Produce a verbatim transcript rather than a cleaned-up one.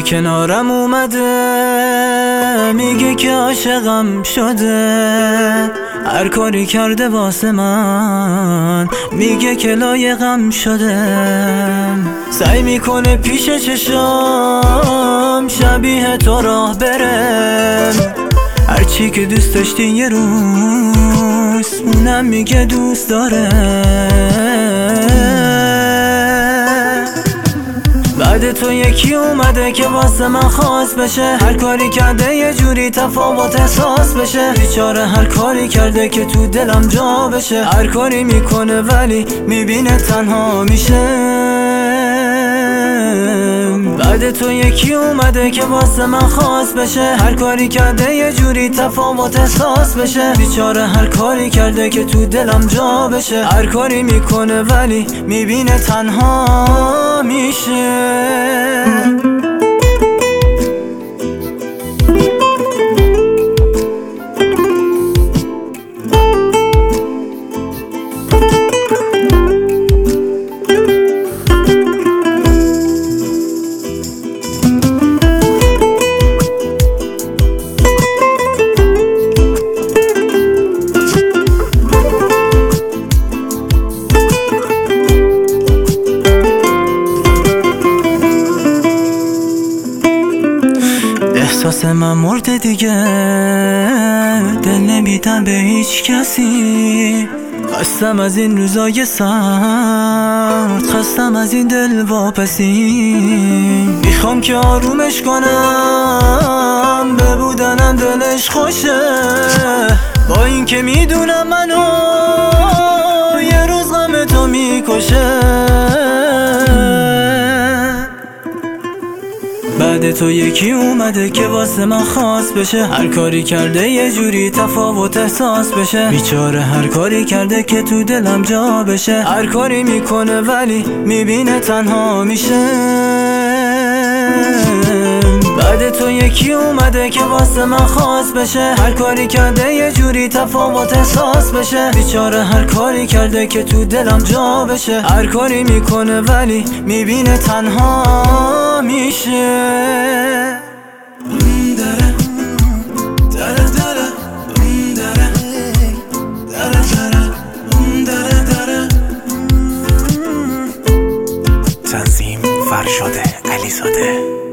کنارم اومده میگه که عاشقم شده، هر کاری کرده واسه من میگه که لایقم شده. سعی میکنه پیش چشام شبیه تو راه برم، هرچی که دوست داشتی یه روز اونم میگه دوست داره. بعد تو یکی اومده که واسه من خاص بشه، هر کاری کرده یه جوری تفاوت احساس بشه. بیچاره هر کاری کرده که تو دلم جا بشه، هر کاری میکنه ولی میبینه تنها میشه. بعد تو یکی اومده که واسه من خاص بشه، هر کاری کرده یه جوری تفاوت احساس بشه. بیچاره هر کاری کرده که تو دلم جا بشه، هر کاری میکنه ولی میبینه تنها میشه. احساس من مرده دیگه، دل نمیدم به هیچ کسی. خستم از این روزای سرد، خستم از این دل واپسی. میخوام که آرومش کنم، به بودنم دلش خوشه. با این که میدونم منو یه روز غم تو میکشه. بعد تو یکی اومده که واسه من خاص بشه، هر کاری کرده یه جوری تفاوت احساس بشه. بیچاره هر کاری کرده که تو دلم جا بشه، هر کاری میکنه ولی میبینه تنها میشه. بعد تو یکی اومده که واسه من خاص بشه، هر کاری کرده یه جوری تفاوت احساس بشه. بیچاره هر کاری کرده که تو دلم جا بشه، هر کاری میکنه ولی میبینه تنها میشه. تنظیم فرشاد علیزاده.